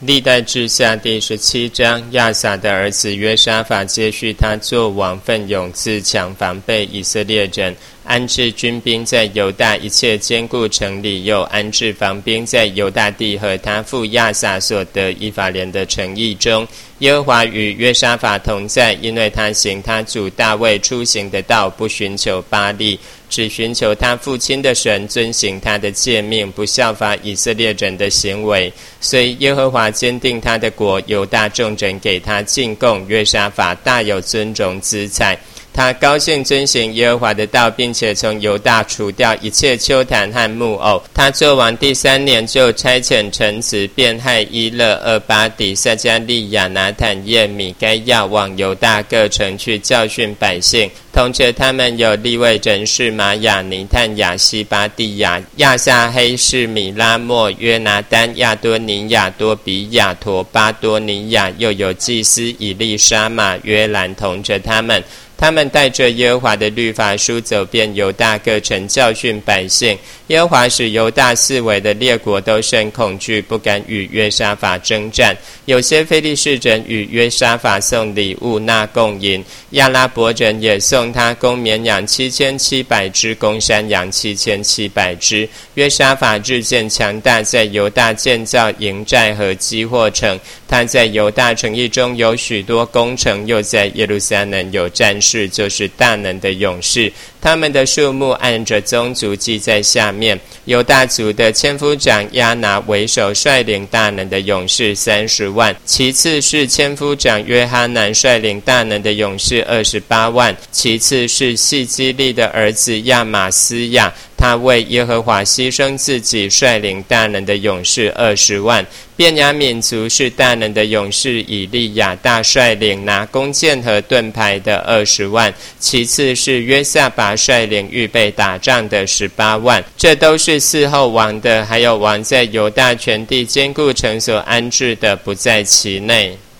历代志下第17章，亚撒的儿子约沙法接续他做王，奋勇自强，防备以色列人，安置军兵在犹大一切坚固城里，又安置防兵在犹大地和他父亚撒所得以法莲的城邑中。耶和华与约沙法同在，因为他行他主大卫出行的道，不寻求巴力，只寻求他父亲的神，遵行他的诫命，不效法以色列人的行为。所以耶和华坚定他的国，犹大众人给他进贡，约沙法大有尊荣资财。他高兴遵行耶和华的道，并且从犹大除掉一切丘坛和木偶。他做王第3年，就差遣臣子便害伊勒、俄巴底、撒加利亚、拿坦叶、米该亚往犹大各城去教训百姓。同着他们有利未人士玛雅、尼探雅、西巴蒂亚、亚撒黑士、米拉莫、约拿丹、亚多尼亚、多比亚、陀巴多尼亚，又有祭司以利沙玛、约兰同着他们。他们带着耶和华的律法书走遍犹大各城，教训百姓。耶和华使犹大四围的列国都甚恐惧，不敢与约沙法征战。有些非利士人与约沙法送礼物纳贡银，亚拉伯人也送他公绵羊7700只，公山羊7700只。约沙法日渐强大，在犹大建造营寨和积货城。他在犹大城邑中有许多工程，又在耶路撒冷有战士，就是大能的勇士。他们的数目按着宗族记在下面。犹大族的千夫长亚拿为首，率领大能的勇士30万。其次是千夫长约哈南，率领大能的勇士28万。其次是细基利的儿子亚玛斯亚，他为耶和华牺牲自己，率领大能的勇士20万。便雅悯族是大能的勇士以利亚大，率领拿弓箭和盾牌的20万。其次是约撒拔，率领预备打仗的18万。这都是伺候王的，还有王在犹大全地坚固城所安置的，不在其内。